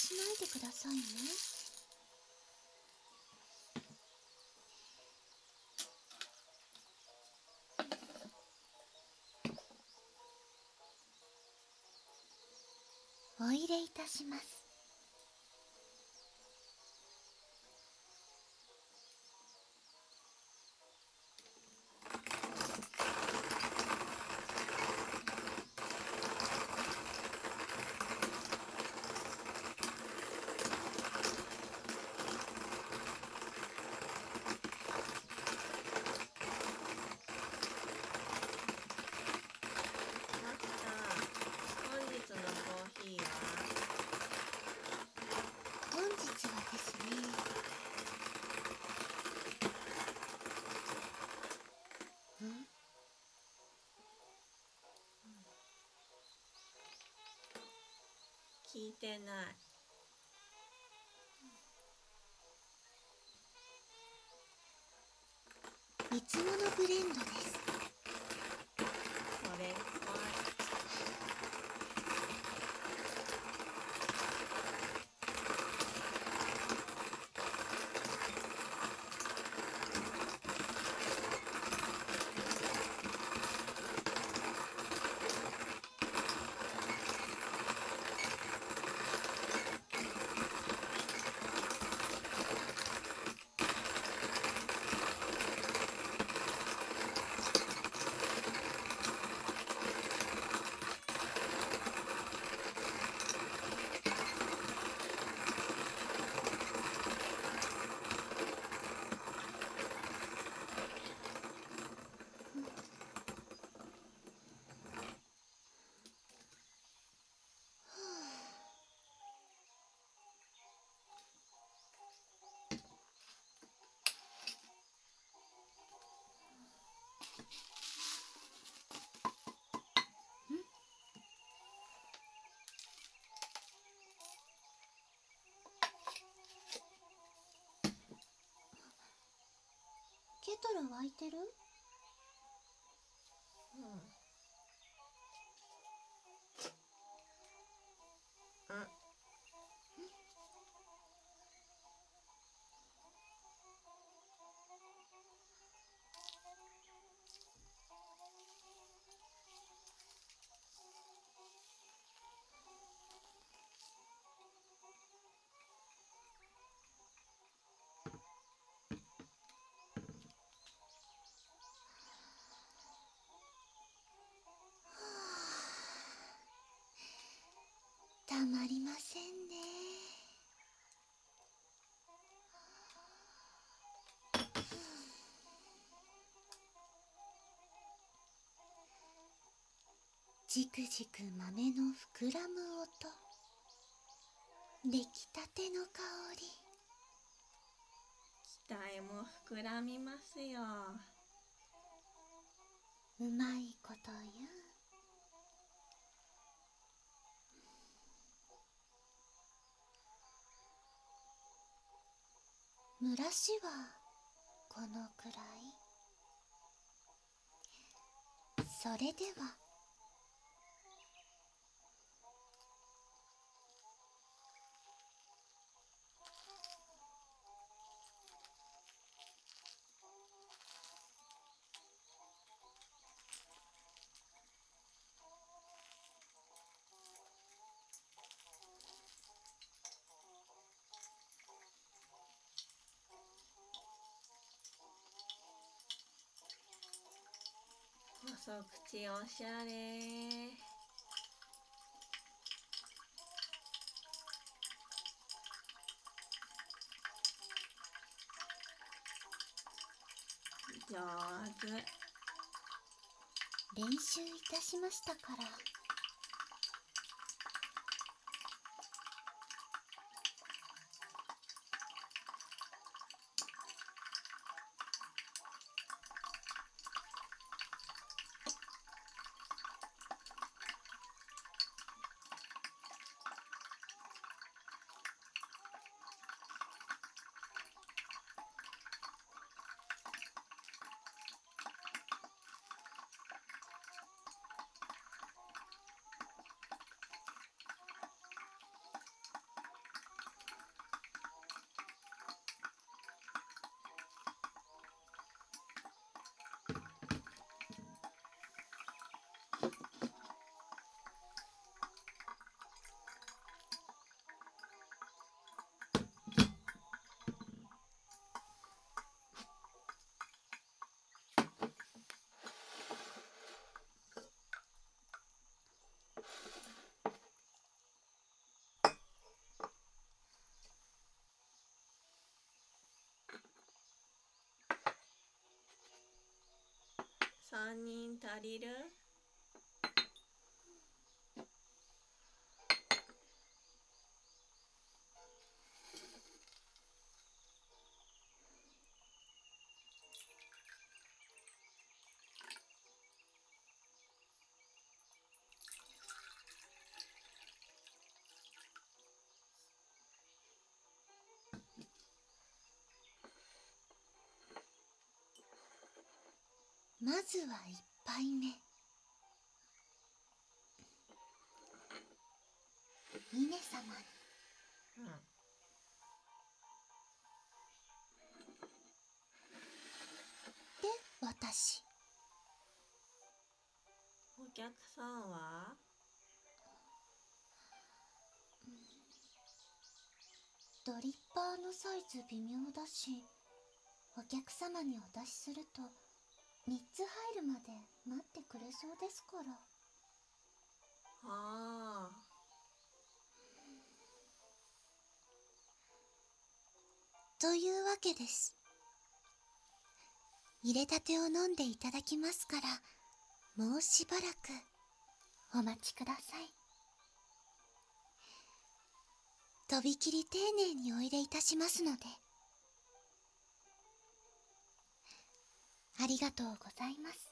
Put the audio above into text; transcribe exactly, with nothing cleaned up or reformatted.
しないでくださいね。お入れいたします。本日はですね、ん？ 聞いてない。 いつものブレンドです。 これ怖い。 ケトル沸いてる？ うん。うん。 たまりませんね。じくじく豆の膨らむ音、出来たての香り。 期待も膨らみますよ。 うまいこと言う。蒸らしはこのくらい。それでは。 細口おしゃれ。上手。 練習いたしましたから。 さんにん足りる？ まずは一杯目。峰様に。 うん。 で、私。 お客さんは？ ドリッパーのサイズ微妙だし、お客様にお出しするとみっつ入るまで待ってくれそうですから。 ああ。 というわけです。入れたてを飲んでいただきますから、もうしばらくお待ちください。とびきり丁寧にお入れいたしますので。ありがとうございます。